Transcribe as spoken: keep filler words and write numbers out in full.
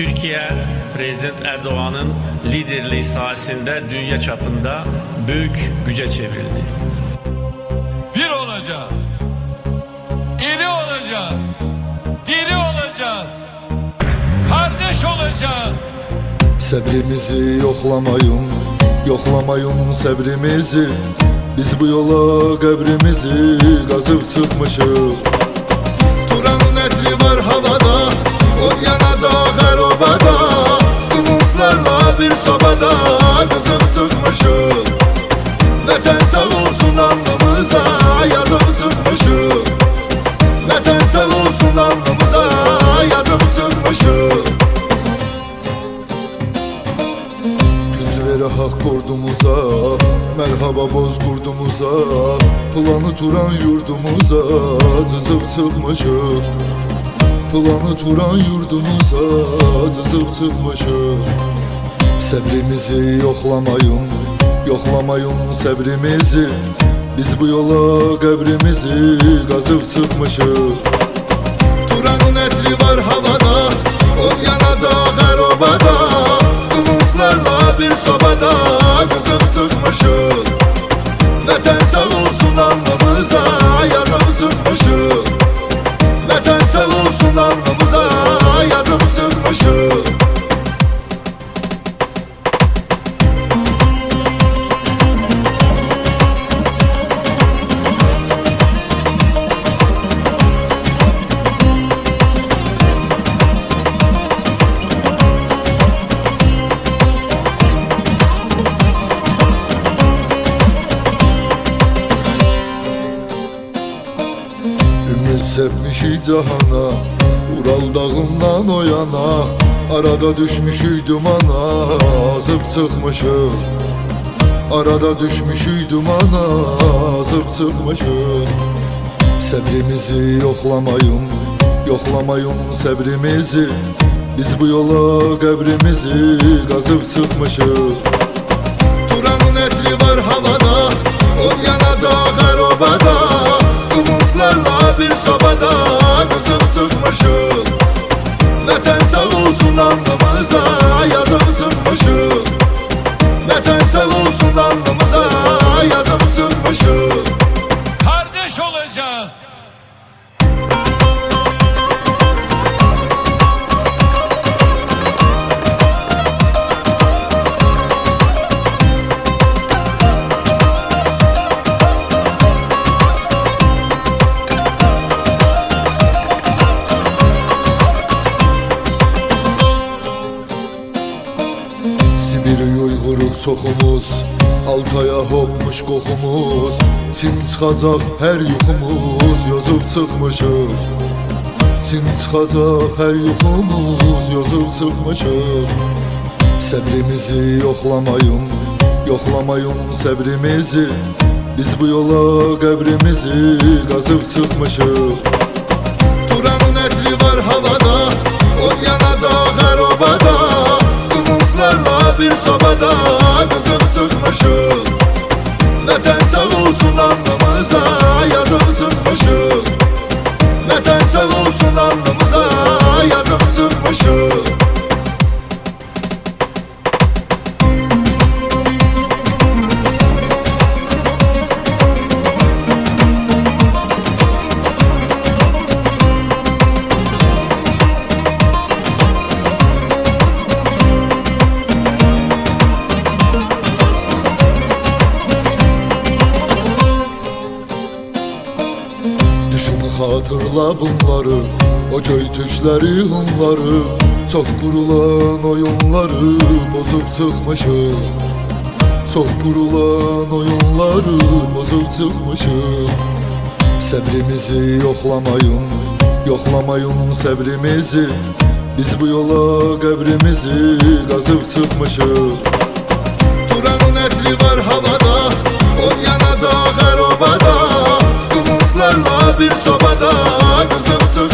Türkiye, Prezident Erdoğan'ın liderliği sayesinde dünya çapında büyük güce çevrildi. Bir olacağız, iri olacağız, diri olacağız, kardeş olacağız. Səbrimizi yoxlamayın, yoxlamayın səbrimizi. Biz bu yola qəbrimizi qazıb çıxmışıq. Turanın ətri var havada, od yanacaq hər obada. Qılınclarla bir sobada qızıb çıxmışıq. Vətən sağ olsun alnımıza yazıb çıxmışıq. Vətən sağ olsun alnımıza yazıb çıxmışıq. Hak qurdumuza, mərhaba boz qurdumuza. Planı turan yurdumuza cızıb çıxmışıq. Planı turan yurdumuza cızıb çıxmışıq. Səbrimizi yoxlamayın, yoxlamayın səbrimizi. Biz bu yola qəbrimizi qazıb çıxmışıq. Turanın ətri var havada, od yanacaq hər obada. Qılınclarla bir sobada qızıb çıxmışıq. Vətən sağ olsun alnımıza yazıb çıxmışıq. Vətən sağ olsun alnımıza yazıb çıxmışıq. Səpmişik cahana, Ural dağından o yana. Arada düşmüşük dumana, azıb çıxmışıq. Arada düşmüşük dumana, azıb çıxmışıq. Səbrimizi yoxlamayın, yoxlamayın səbrimizi. Biz bu yola qəbrimizi qazıb çıxmışıq. Turanın ətri var havada, od yanacaq hər obada. Qılınclarla bir sobada qızıb çıxmışıq. Vətən sağ olsun alnımıza yazıb çıxmışıq. Vətən sağ olsun alnımıza yazıb çıxmışıq. Kardeş olacağız. Sibiriyə uyğuruq çoxumuz, Altaya hopmuş qoxumuz. Çin çıxacaq hər yuxumuz, yozub çıxmışıq. Çin çıxacaq hər yuxumuz, yozub çıxmışıq. Səbrimizi yoxlamayın, yoxlamayın səbrimizi. Biz bu yola qəbrimizi qazıb çıxmışıq. Turanın ətri var havada, od yanacaq hər obada. Qılınclarla bir sobada qızıb çıxmışıq. Vətən sağ olsun alnımıza yazıb çıxmışıq. Vətən sağ olsun alnımıza yazıb çıxmışıq. Xatırla bunları, o göytükləri onları. Çox qurulan oyunları bozub çıxmışıq. Çox qurulan oyunları bozub çıxmışıq. Səbrimizi yoxlamayın, yoxlamayın səbrimizi. Biz bu yola qəbrimizi qazıb çıxmışıq. Turanın ətri var havada, od yanacaq hər obada. Qılınclarla bir sobada qızıb çıxmışıq.